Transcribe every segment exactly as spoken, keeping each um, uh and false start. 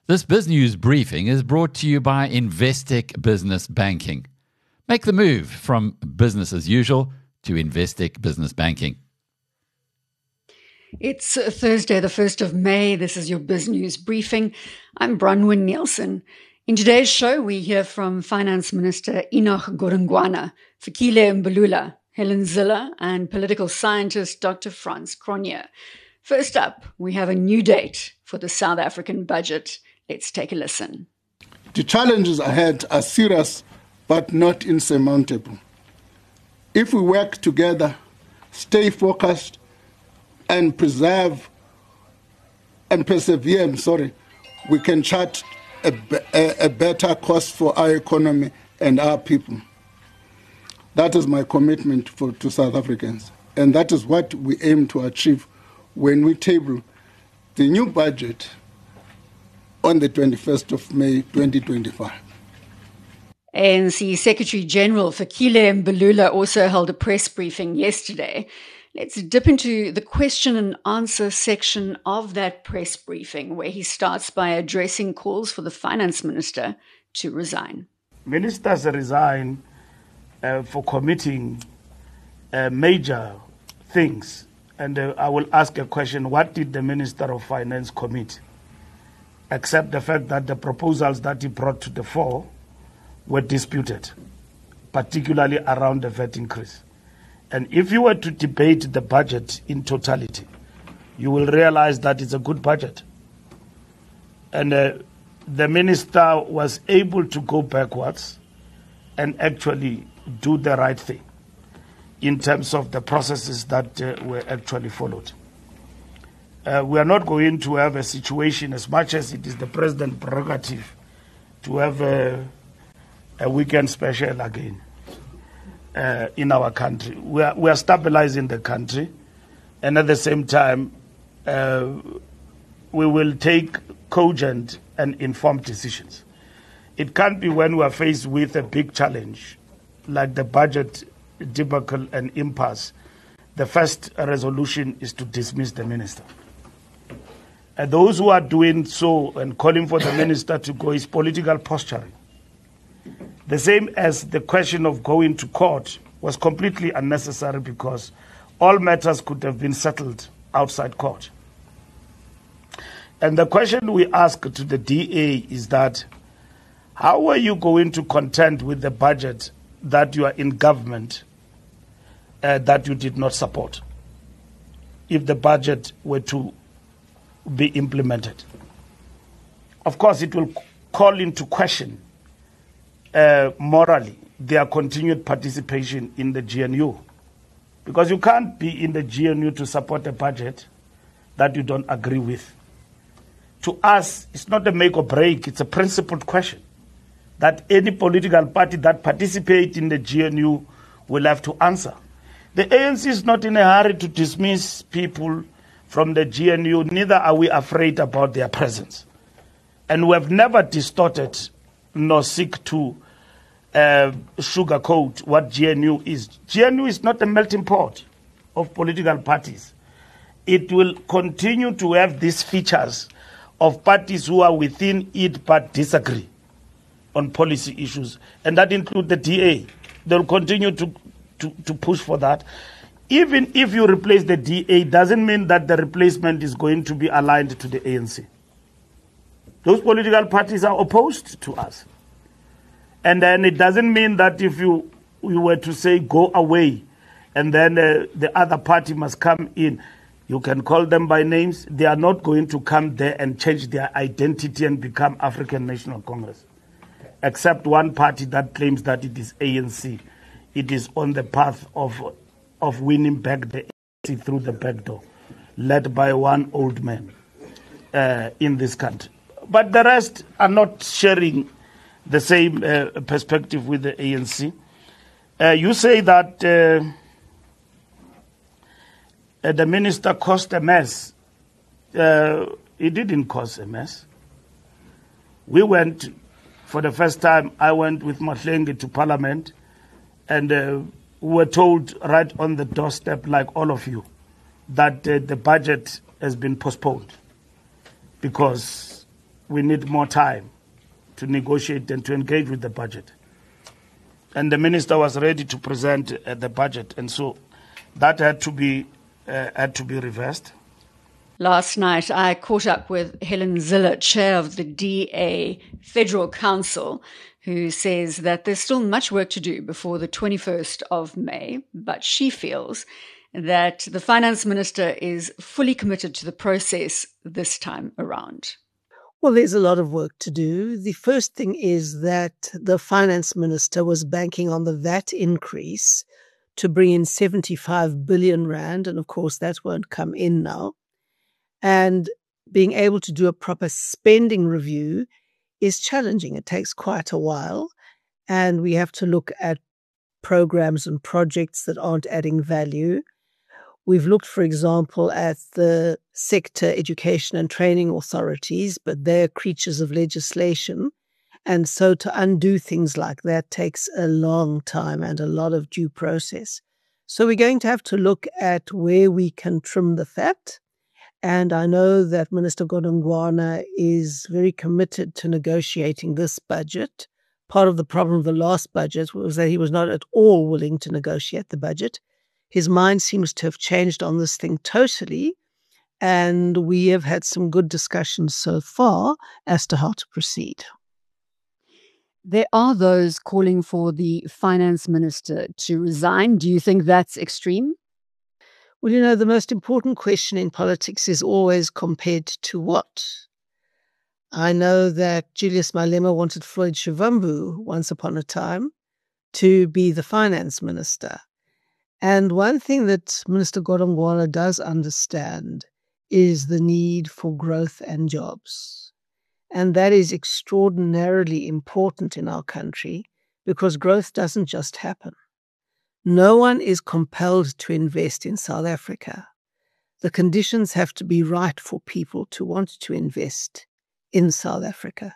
This BizNews briefing is brought to you by Investec Business Banking. Make the move from business as usual to Investec Business Banking. It's Thursday, the first of May. This is your BizNews briefing. I'm Bronwyn Nielsen. In today's show, we hear from Finance Minister Enoch Godongwana, Fikile Mbalula, Helen Zille, and political scientist Doctor Frans Cronje. First up, we have a new date for the South African budget. Let's take a listen. The challenges ahead are serious but not insurmountable. If we work together, stay focused, and preserve and persevere, I'm sorry, we can chart a, a, a better course for our economy and our people. That is my commitment for, to South Africans. And that is what we aim to achieve when we table the new budget on the twenty-first of May, twenty twenty-five. A N C Secretary-General Fikile Mbalula also held a press briefing yesterday. Let's dip into the question and answer section of that press briefing, where he starts by addressing calls for the Finance Minister to resign. Ministers resign uh, for committing uh, major things. And uh, I will ask a question, what did the Minister of Finance commit? Except the fact that the proposals that he brought to the fore were disputed, particularly around the V A T increase. And if you were to debate the budget in totality, you will realize that it's a good budget. And uh, the minister was able to go backwards and actually do the right thing in terms of the processes that uh, were actually followed. Uh, we are not going to have a situation, as much as it is the president's prerogative, to have a, a weekend special again uh, in our country. We are, we are stabilizing the country, and at the same time, uh, we will take cogent and informed decisions. It can't be when we are faced with a big challenge, like the budget debacle and impasse, the first resolution is to dismiss the minister. And those who are doing so and calling for the minister to go is political posturing. The same as the question of going to court was completely unnecessary because all matters could have been settled outside court. And the question we ask to the D A is that, how are you going to contend with the budget that you are in government uh, that you did not support if the budget were to be implemented? Of course, it will call into question uh, morally their continued participation in the G N U, because you can't be in the G N U to support a budget that you don't agree with. To us, it's not a make or break, it's a principled question that any political party that participates in the G N U will have to answer. The A N C is not in a hurry to dismiss people from the G N U, neither are we afraid about their presence. And we have never distorted nor seek to uh, sugarcoat what G N U is. G N U is not a melting pot of political parties. It will continue to have these features of parties who are within it but disagree on policy issues, and that includes the D A. They'll continue to, to, to push for that. Even if you replace the D A, doesn't mean that the replacement is going to be aligned to the A N C. Those political parties are opposed to us. And then it doesn't mean that if you, you were to say go away and then uh, the other party must come in, you can call them by names. They are not going to come there and change their identity and become African National Congress. Except one party that claims that it is A N C. It is on the path of of winning back the A N C through the back door, led by one old man uh, in this country. But the rest are not sharing the same uh, perspective with the A N C. Uh, you say that uh, uh, the minister caused a mess. Uh, it didn't cause a mess. We went, for the first time, I went with Mahlenge to Parliament, and uh, we were told right on the doorstep, like all of you, that uh, the budget has been postponed because we need more time to negotiate and to engage with the budget. And the minister was ready to present uh, the budget, and so that had to be uh, had to be reversed. Last night, I caught up with Helen Zille, chair of the D A Federal Council, who says that there's still much work to do before the twenty-first of May, but she feels that the finance minister is fully committed to the process this time around. Well, there's a lot of work to do. The first thing is that the finance minister was banking on the V A T increase to bring in seventy-five billion rand, and of course that won't come in now. And being able to do a proper spending review is challenging. It takes quite a while, and we have to look at programs and projects that aren't adding value. We've looked, for example, at the sector education and training authorities, but they're creatures of legislation. And so to undo things like that takes a long time and a lot of due process. So we're going to have to look at where we can trim the fat. And I know that Minister Godongwana is very committed to negotiating this budget. Part of the problem of the last budget was that he was not at all willing to negotiate the budget. His mind seems to have changed on this thing totally, and we have had some good discussions so far as to how to proceed. There are those calling for the finance minister to resign. Do you think that's extreme? Well, you know, the most important question in politics is always compared to what? I know that Julius Malema wanted Floyd Shivambu once upon a time to be the finance minister. And one thing that Minister Godongwana does understand is the need for growth and jobs. And that is extraordinarily important in our country because growth doesn't just happen. No one is compelled to invest in South Africa. The conditions have to be right for people to want to invest in South Africa.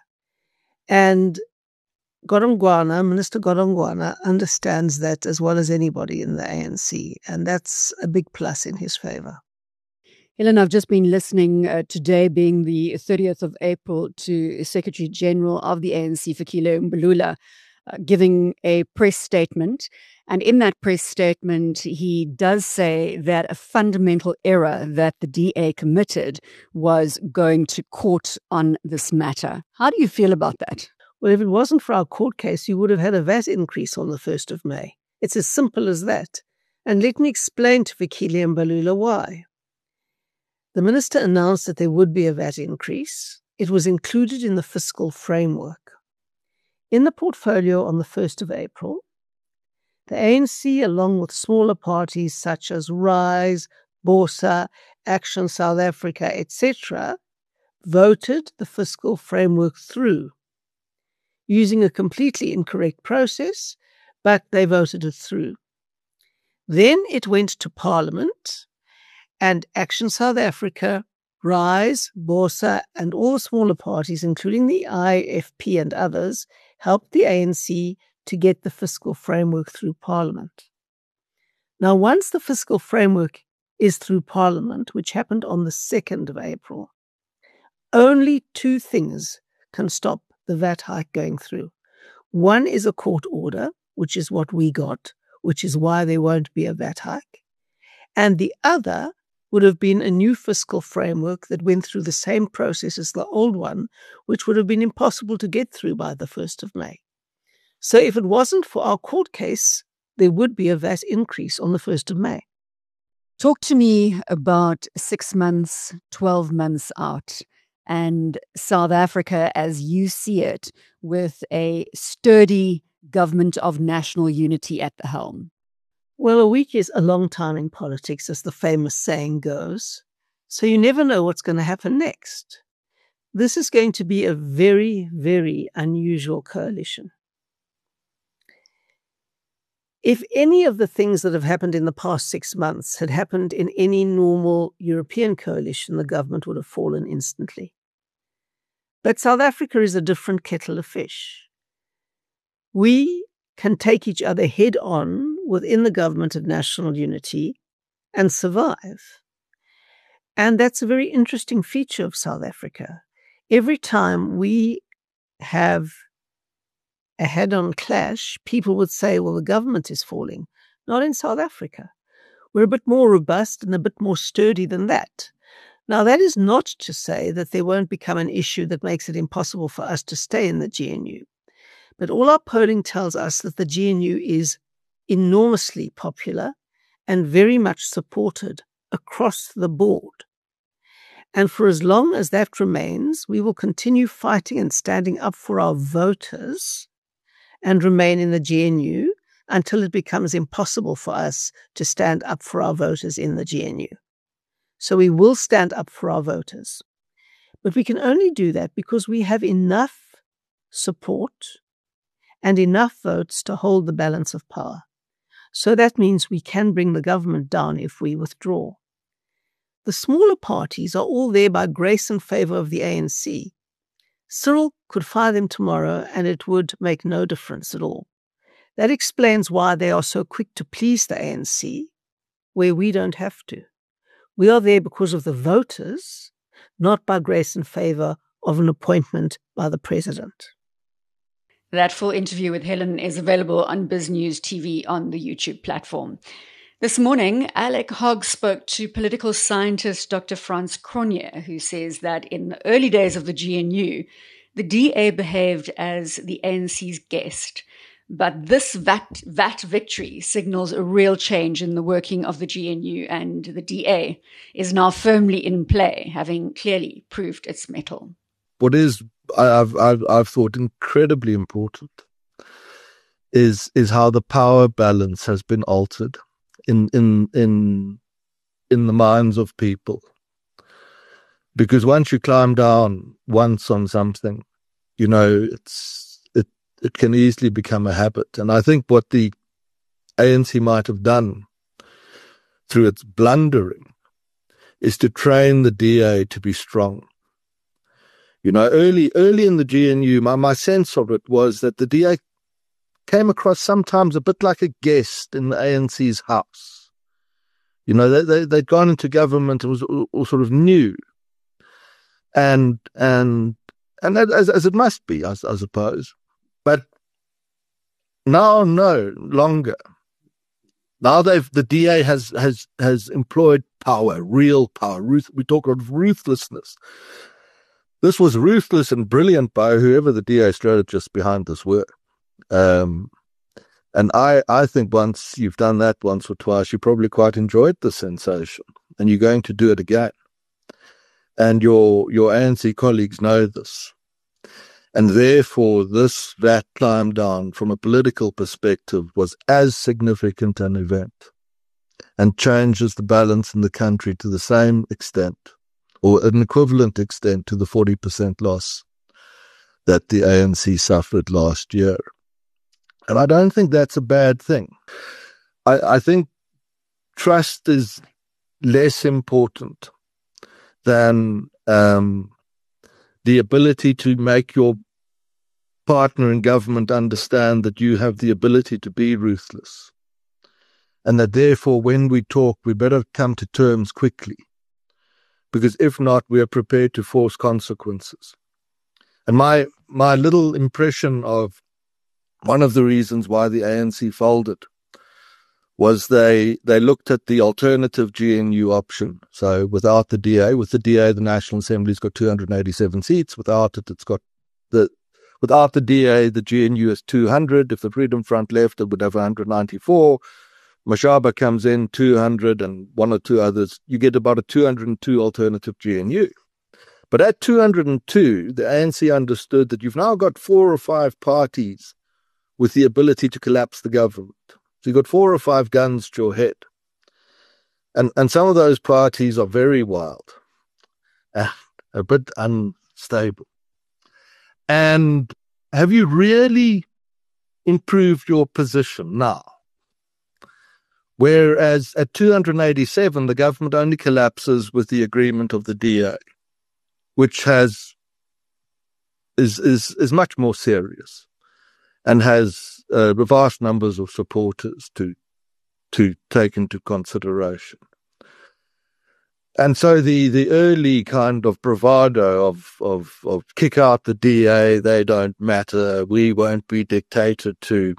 And Godongwana, Minister Godongwana, understands that as well as anybody in the A N C, and that's a big plus in his favor. Helen, I've just been listening uh, today, being the thirtieth of April, to Secretary General of the A N C, Fikile Mbalula, uh, giving a press statement. And in that press statement, he does say that a fundamental error that the D A committed was going to court on this matter. How do you feel about that? Well, if it wasn't for our court case, you would have had a V A T increase on the first of May. It's as simple as that. And let me explain to Fikile Mbalula why. The minister announced that there would be a V A T increase. It was included in the fiscal framework. In the portfolio on the first of April, the A N C, along with smaller parties such as RISE, BOSA, Action South Africa, et cetera, voted the fiscal framework through, using a completely incorrect process, but they voted it through. Then it went to Parliament, and Action South Africa, RISE, BOSA, and all smaller parties, including the I F P and others, helped the A N C to get the fiscal framework through Parliament. Now, once the fiscal framework is through Parliament, which happened on the second of April, only two things can stop the V A T hike going through. One is a court order, which is what we got, which is why there won't be a V A T hike. And the other would have been a new fiscal framework that went through the same process as the old one, which would have been impossible to get through by the first of May. So if it wasn't for our court case, there would be a V A T increase on the first of May. Talk to me about six months, twelve months out, and South Africa as you see it, with a sturdy government of national unity at the helm. Well, a week is a long time in politics, as the famous saying goes. So you never know what's going to happen next. This is going to be a very, very unusual coalition. If any of the things that have happened in the past six months had happened in any normal European coalition, the government would have fallen instantly. But South Africa is a different kettle of fish. We can take each other head on within the government of national unity and survive. And that's a very interesting feature of South Africa. every time we have a head-on clash, people would say, well, the government is falling. Not in South Africa. We're a bit more robust and a bit more sturdy than that. Now, that is not to say that there won't become an issue that makes it impossible for us to stay in the G N U. But all our polling tells us that the G N U is enormously popular and very much supported across the board. And for as long as that remains, we will continue fighting and standing up for our voters and remain in the G N U until it becomes impossible for us to stand up for our voters in the G N U. So we will stand up for our voters. But we can only do that because we have enough support and enough votes to hold the balance of power. So that means we can bring the government down if we withdraw. The smaller parties are all there by grace and favor of the A N C. Cyril could fire them tomorrow and it would make no difference at all. That explains why they are so quick to please the A N C, where we don't have to. We are there because of the voters, not by grace and favor of an appointment by the president. That full interview with Helen is available on BizNews T V on the YouTube platform. This morning, Alec Hogg spoke to political scientist Doctor Frans Cronje, who says that in the early days of the G N U, the D A behaved as the A N C's guest. But this V A T, V A T victory signals a real change in the working of the G N U, and the D A is now firmly in play, having clearly proved its mettle. What is, I've, I've, I've thought, incredibly important is is how the power balance has been altered in in in in the minds of people. Because once you climb down once on something, you know, it's it it can easily become a habit. And I think what the A N C might have done through its blundering is to train the D A to be strong. You know, early early in the G N U, my, my sense of it was that the D A came across sometimes a bit like a guest in the A N C's house. You know, they, they, they'd gone into government and was all, all sort of new. And and and that, as, as it must be, I, I suppose. But now, no longer. Now they've the D A has has has employed power, real power. Ruth, we talk of ruthlessness. This was ruthless and brilliant by whoever the D A strategists behind this were. Um, and I, I think once you've done that once or twice, you probably quite enjoyed the sensation, and you're going to do it again. And your your A N C colleagues know this. And therefore, this V A T climb down from a political perspective was as significant an event and changes the balance in the country to the same extent, or an equivalent extent to the forty percent loss that the A N C suffered last year. And I don't think that's a bad thing. I, I think trust is less important than um, the ability to make your partner in government understand that you have the ability to be ruthless, and that therefore when we talk, we better come to terms quickly, because if not, we are prepared to force consequences. And my my little impression of one of the reasons why the A N C folded was they they looked at the alternative G N U option. So without the D A, with the D A, the National Assembly's got two hundred eighty-seven seats. Without it, it's got the without the D A, the G N U is two hundred. If the Freedom Front left, it would have one hundred ninety-four. Mashaba comes in, two hundred, and one or two others. You get about a two hundred two alternative G N U. But at two hundred two, the A N C understood that you've now got four or five parties with the ability to collapse the government. So you've got four or five guns to your head. And and some of those parties are very wild, and a bit unstable. And have you really improved your position now? Whereas at two hundred eighty-seven, the government only collapses with the agreement of the D A, which has is is is much more serious and has uh, vast numbers of supporters to to take into consideration. And so the, the early kind of bravado of, of, of kick out the D A, they don't matter, we won't be dictated to.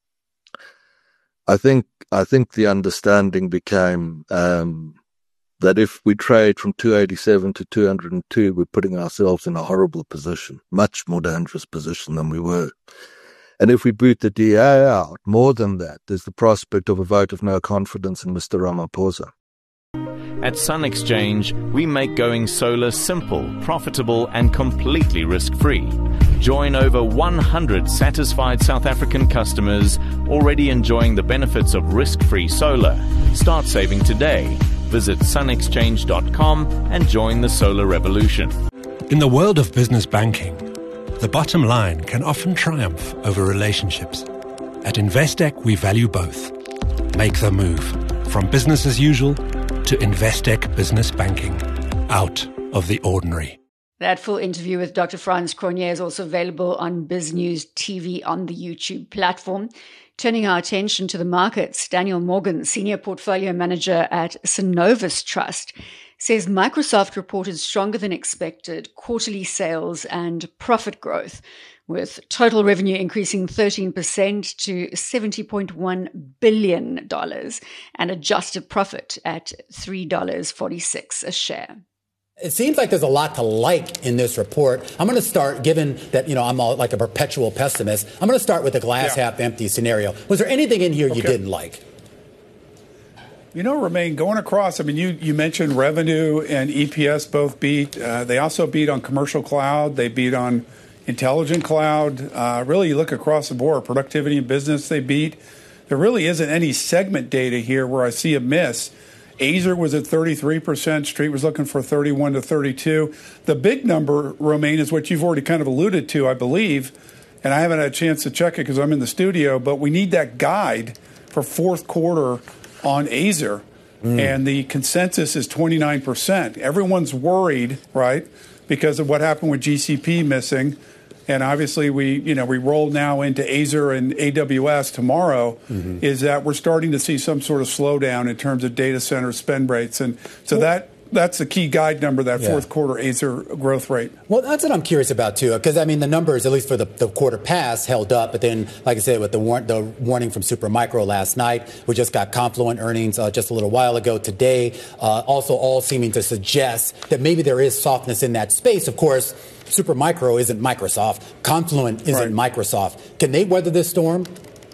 I think I think the understanding became um, that if we trade from two eighty-seven to two hundred two, we're putting ourselves in a horrible position, much more dangerous position than we were. And if we boot the D A out, more than that, there's the prospect of a vote of no confidence in Mister Ramaphosa. At Sun Exchange, we make going solar simple, profitable, and completely risk-free. Join over one hundred satisfied South African customers already enjoying the benefits of risk-free solar. Start saving today. Visit sun exchange dot com and join the solar revolution. In the world of business banking, the bottom line can often triumph over relationships. At Investec, we value both. Make the move from business as usual to Investec Business Banking. Out of the ordinary. That full interview with Doctor Frans Cronje is also available on BizNews T V on the YouTube platform. Turning our attention to the markets, Daniel Morgan, Senior Portfolio Manager at Synovus Trust, says Microsoft reported stronger than expected quarterly sales and profit growth, with total revenue increasing thirteen percent to seventy point one billion dollars and adjusted profit at three dollars and forty-six cents a share. It seems like there's a lot to like in this report. I'm going to start, given that, you know, I'm all like a perpetual pessimist, I'm going to start with the glass yeah. half empty scenario. Was there anything in here okay. you didn't like? You know, Romain, going across, I mean, you, you mentioned revenue and E P S both beat. Uh, they also beat on commercial cloud. They beat on intelligent cloud. Uh, really, you look across the board, productivity and business, they beat. There really isn't any segment data here where I see a miss. Azer was at thirty-three percent. Street was looking for thirty-one to thirty-two. The big number, Romain, is what you've already kind of alluded to, I believe, and I haven't had a chance to check it because I'm in the studio, but we need that guide for fourth quarter on Azer, mm. and the consensus is twenty-nine percent. Everyone's worried, right, because of what happened with G C P missing. And obviously we, you know, we roll now into Azer and A W S tomorrow, mm-hmm. is that we're starting to see some sort of slowdown in terms of data center spend rates. And so well, that that's the key guide number, that yeah. fourth quarter Azer growth rate. Well, that's what I'm curious about, too, because, I mean, the numbers, at least for the, the quarter past, held up. But then, like I said, with the, war- the warning from Supermicro last night, we just got Confluent earnings uh, just a little while ago today, uh, also all seeming to suggest that maybe there is softness in that space. Of course, Supermicro isn't Microsoft. Confluent isn't right. Microsoft. Can they weather this storm?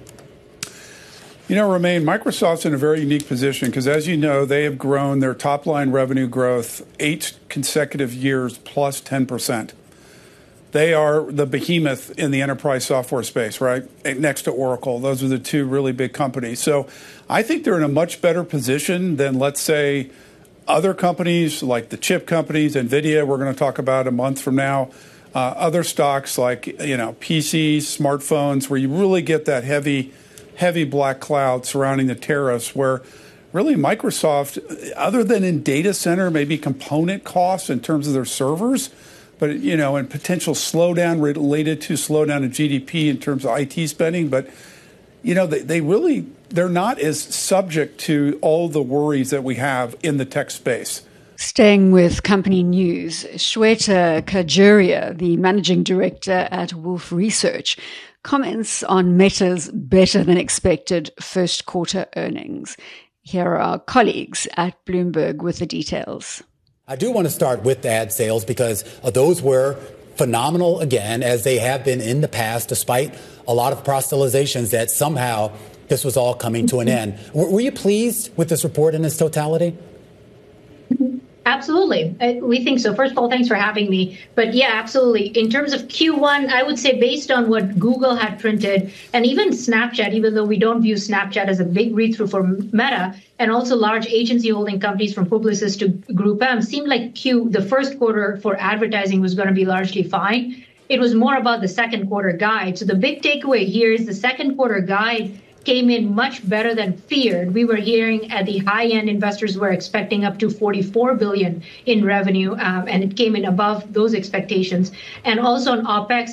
You know, Romain, Microsoft's in a very unique position because, as you know, they have grown their top-line revenue growth eight consecutive years plus ten percent. They are the behemoth in the enterprise software space, right, next to Oracle. Those are the two really big companies. So I think they're in a much better position than, let's say, other companies like the chip companies, NVIDIA, we're going to talk about a month from now, uh, other stocks like, you know, P Cs, smartphones, where you really get that heavy heavy black cloud surrounding the tariffs, where really Microsoft, other than in data center, maybe component costs in terms of their servers, but, you know, and potential slowdown related to slowdown in G D P in terms of I T spending. But, you know, they, they really, they're not as subject to all the worries that we have in the tech space. Staying with company news, Shweta Kajuria, the managing director at Wolf Research, comments on Meta's better than expected first quarter earnings. Here are our colleagues at Bloomberg with the details. I do want to start with ad sales because those were phenomenal again, as they have been in the past, despite a lot of proselytizations that somehow this was all coming to an end. Were you pleased with this report in its totality? Absolutely. We think so. First of all, thanks for having me. But yeah, absolutely. In terms of Q one, I would say based on what Google had printed and even Snapchat, even though we don't view Snapchat as a big read-through for Meta, and also large agency holding companies from Publicis to GroupM, seemed like Q, the first quarter for advertising was going to be largely fine. It was more about the second quarter guide. So the big takeaway here is the second quarter guide came in much better than feared. We were hearing at the high end, investors were expecting up to forty-four billion dollars in revenue, um, and it came in above those expectations. And also on OPEX, it's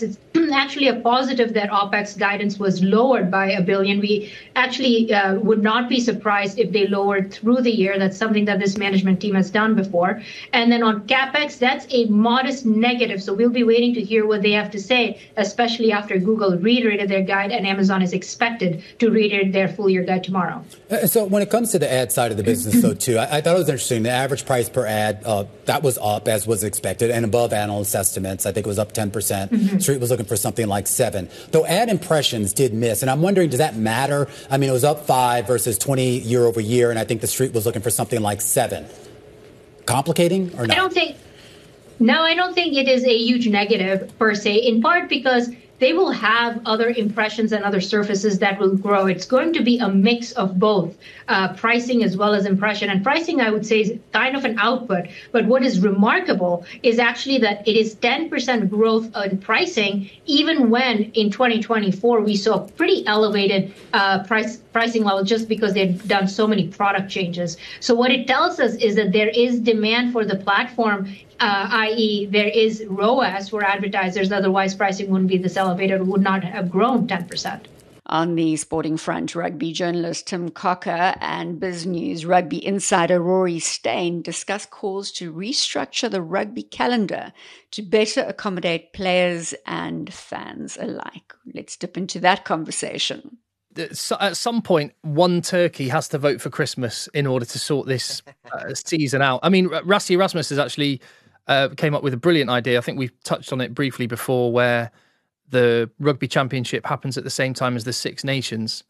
actually a positive that OPEX guidance was lowered by a billion. We actually uh, would not be surprised if they lowered through the year. That's something that this management team has done before. And then on CapEx, that's a modest negative. So we'll be waiting to hear what they have to say, especially after Google reiterated their guide and Amazon is expected to reiterate their full year guide tomorrow. Uh, so when it comes to the ad side of the business, though, too, I, I thought it was interesting. The average price per ad, uh, that was up as was expected and above analyst estimates. I think it was up ten percent. Mm-hmm. Street was looking for something like seven. Though ad impressions did miss. And I'm wondering, does that matter? I mean, it was up five versus twenty year over year. And I think the Street was looking for something like seven. Complicating or not? I don't think. No, I don't think it is a huge negative per se, in part because they will have other impressions and other surfaces that will grow. It's going to be a mix of both uh, pricing as well as impression. And pricing, I would say, is kind of an output. But what is remarkable is actually that it is ten percent growth in pricing, even when in twenty twenty-four we saw pretty elevated uh, price pricing level just because they've done so many product changes. So what it tells us is that there is demand for the platform. Uh, that is, there is R O A S for advertisers. Otherwise, pricing wouldn't be this elevated, would not have grown ten percent. On the sporting front, rugby journalist Tim Cocker and Biz News rugby insider Rory Stain discuss calls to restructure the rugby calendar to better accommodate players and fans alike. Let's dip into that conversation. So at some point, one turkey has to vote for Christmas in order to sort this uh, season out. I mean, Rassie Erasmus has actually uh, came up with a brilliant idea. I think we've touched on it briefly before, where the Rugby Championship happens at the same time as the Six Nations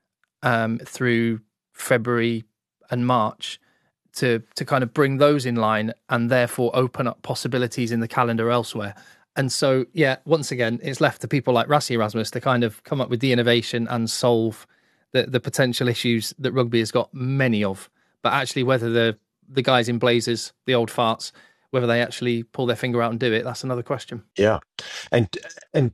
um, through February and March to to kind of bring those in line and therefore open up possibilities in the calendar elsewhere. And so, yeah, once again, it's left to people like Rassie Erasmus to kind of come up with the innovation and solve the, the potential issues that rugby has got many of. But actually, whether the the guys in blazers, the old farts, whether they actually pull their finger out and do it, that's another question. Yeah. And and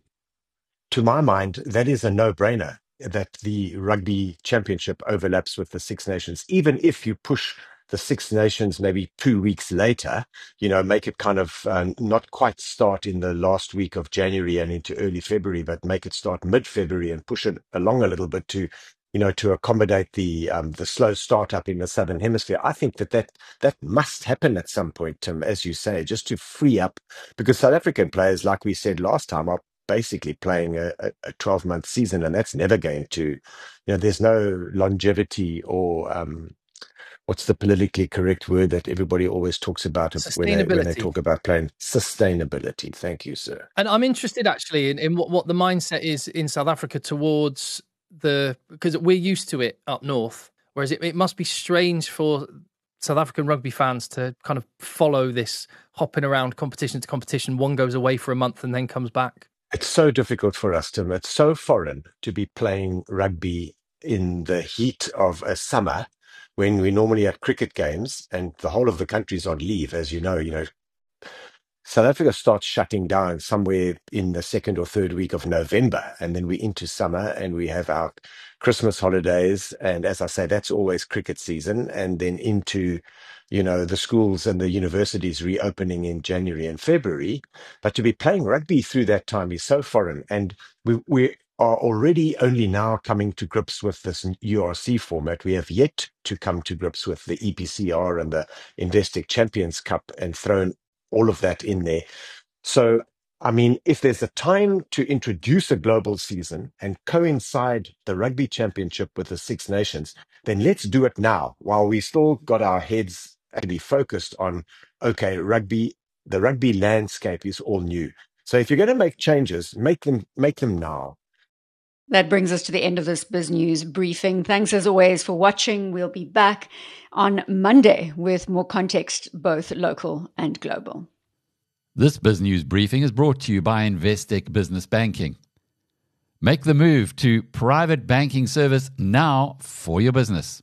to my mind, that is a no-brainer that the Rugby Championship overlaps with the Six Nations, even if you push the Six Nations maybe two weeks later, you know, make it kind of uh, not quite start in the last week of January and into early February, but make it start mid-February and push it along a little bit to, you know, to accommodate the um, the slow startup in the Southern Hemisphere. I think that, that that must happen at some point, Tim, as you say, just to free up, because South African players, like we said last time, are basically playing a twelve-month season, and that's never going to, you know, there's no longevity or um, what's the politically correct word that everybody always talks about when they, when they talk about playing? Sustainability. Thank you, sir. And I'm interested actually in, in what, what the mindset is in South Africa towards the, because we're used to it up north, whereas it, it must be strange for South African rugby fans to kind of follow this hopping around competition to competition. One goes away for a month and then comes back. It's so difficult for us, Tim. It's so foreign to be playing rugby in the heat of a summer when we normally have cricket games and the whole of the country's on leave. As you know, you know, South Africa starts shutting down somewhere in the second or third week of November, and then we're into summer and we have our Christmas holidays. And as I say, that's always cricket season, and then into, you know, the schools and the universities reopening in January and February. But to be playing rugby through that time is so foreign. And we, we are already only now coming to grips with this U R C format. We have yet to come to grips with the E P C R and the Investec Champions Cup and thrown all of that in there. So, I mean, if there's a time to introduce a global season and coincide the Rugby Championship with the Six Nations, then let's do it now while we still got our heads actually focused on, okay, rugby, the rugby landscape is all new. So if you're going to make changes, make them, make them now. That brings us to the end of this Biz News briefing. Thanks as always for watching. We'll be back on Monday with more context, both local and global. This Biz News briefing is brought to you by Investec Business Banking. Make the move to private banking service now for your business.